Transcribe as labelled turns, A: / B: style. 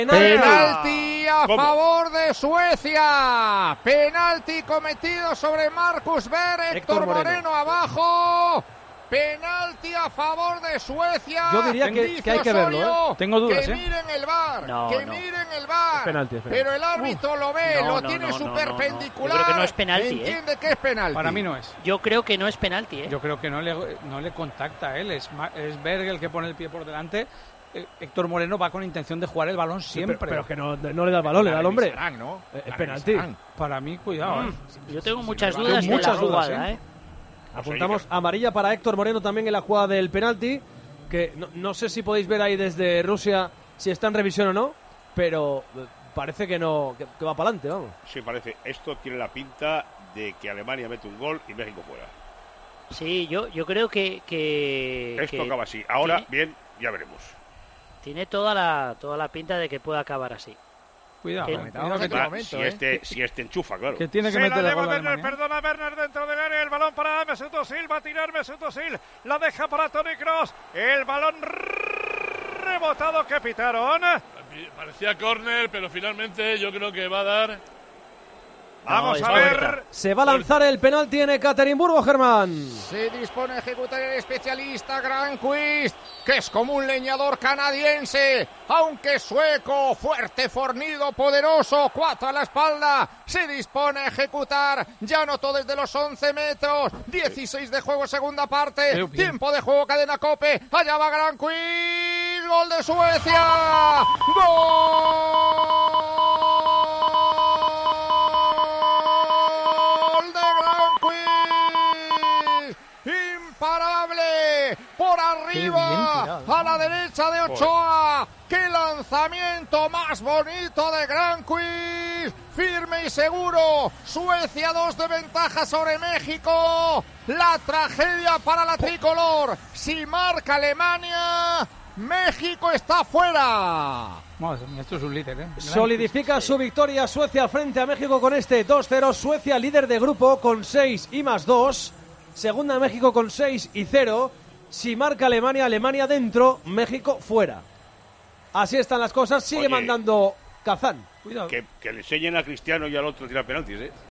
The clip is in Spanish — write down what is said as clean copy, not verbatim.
A: Penalti a favor de Suecia. Penalti cometido sobre Marcus Berg. Héctor Moreno abajo. Penalti a favor de Suecia.
B: Yo diría que hay que verlo, ¿eh?
C: Tengo dudas,
A: que miren el VAR, miren el VAR.
B: Es penalti.
A: Pero el árbitro lo ve, lo tiene perpendicular.
D: Yo creo que no es penalti,
A: Entiende que es penalti.
C: Para mí no es.
D: Yo creo que no es penalti,
C: Yo creo que no le contacta a él. Es Berg el que pone el pie por delante. Héctor Moreno va con intención de jugar el balón siempre.
B: Pero que no le da el balón, le da al hombre.
A: ¿no?
B: Es penalti.
C: Para mí, cuidado.
D: Yo tengo muchas dudas de la jugada,
B: Apuntamos amarilla para Héctor Moreno también en la jugada del penalti, que no sé si podéis ver ahí desde Rusia si está en revisión o no, pero parece que no, que va para adelante, vamos.
E: Sí, parece. Esto tiene la pinta de que Alemania mete un gol y México fuera.
D: Sí, yo creo que
E: esto acaba así. Ahora, bien, ya veremos.
D: Tiene toda la pinta de que pueda acabar así.
C: Cuidado,
E: si este enchufa, claro.
C: Que tiene que meter el gol
F: Werner, perdona Werner dentro del área, el balón para Mesut Özil, va a tirar Mesut Özil, la deja para Toni Kroos, el balón rebotado que pitaron.
G: Parecía córner, pero finalmente yo creo que va a dar.
F: Vamos a ver.
B: Se va a lanzar el penalti en Ekaterimburgo, Germán.
A: Se dispone a ejecutar el especialista Granqvist, que es como un leñador canadiense, aunque sueco, fuerte, fornido, poderoso, 4 a la espalda. Se dispone a ejecutar, ya anotó desde los 11 metros, 16 de juego, segunda parte, tiempo de juego, cadena Cope, allá va Granqvist, gol de Suecia, ¡gol! Imparable, por arriba, a la derecha de Ochoa. ¡Qué lanzamiento más bonito de Granqvist! Firme y seguro. Suecia 2 de ventaja sobre México. La tragedia para la tricolor. Si marca Alemania, México está fuera.
C: Madre mía, esto es un líder,
B: Solidifica su victoria Suecia frente a México con este 2-0. Suecia líder de grupo con 6 y más 2. Segunda México con 6 y 0. Si marca Alemania, Alemania dentro, México fuera. Así están las cosas. Sigue mandando Kazán.
E: Cuidado. Que le enseñen a Cristiano y al otro a tirar penaltis,